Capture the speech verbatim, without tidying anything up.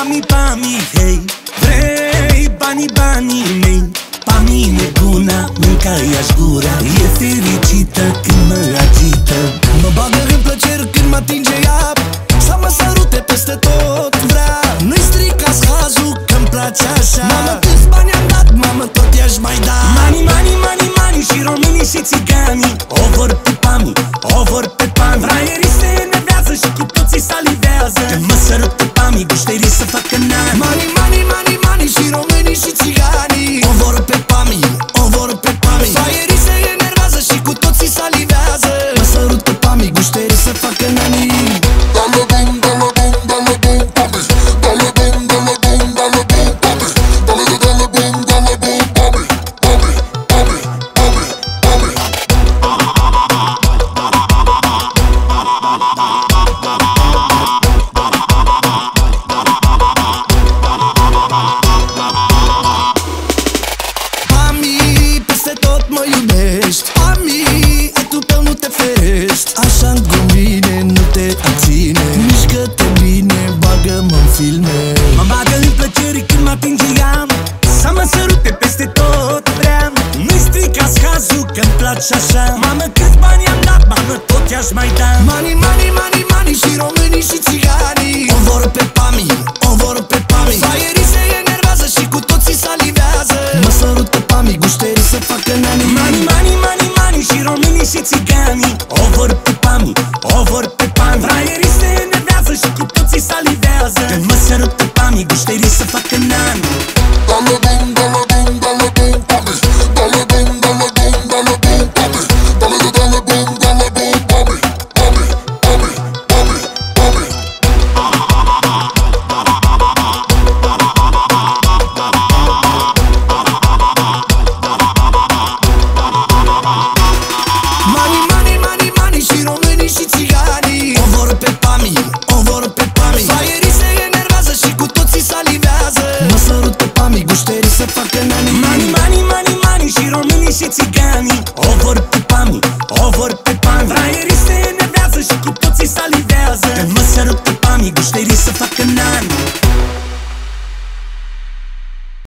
Pami, pami, hei, vrei banii, banii mei. Pami nebuna, mânca-i-aș gura. E fericită când mă agită. Mă bagă în plăceri când mă atinge ea, să mă sărute peste tot vrea. Nu-i stricați hazul că-mi place așa. Mamă, câți bani am dat, mamă, tot i-aș mai da. Mani, mani, mani, mani și românii și țiganii o vor pe Pami, o vor pe Pami. Fraierii se enervează și cu toții salivează când mă sărută Pami, gușterii să facă nani. Mani, mani, mani, mani și românii și țiganii o vor pe Pami, o vor pe Pami. Fraierii se enervează și cu toții salivează. Mă sărută Pami, gușterii să facă nani. Pami, ai tu pe nu te ferești, așa-n cu mine, nu te abține. Mișcă-te bine, bagă-mă-n filme. Mă bagă în plăceri când mă atinge ea, să mă sărute peste tot vrea. Nu-i stricați cazul că-mi place așa. Mamă, câți bani am dat, mamă, tot i-aș mai da. Mani, mani, mani, mani și românii și țiganii o vor pe Pami, o vor pe Pami. Fraierii se enervează și cu toții salivează. Mă sărută Pami, gușterii să facă nani. Mani, mani, mani, mani și românii și țiganii o vor pe Pami, o vor pe Pami. Fraierii se enervează și cu toții salivează când mă sărută Pami, gușterii să facă nani. Să facă nani. Mani, mani, mani, mani și românii și țiganii o vor pe Pami, o vor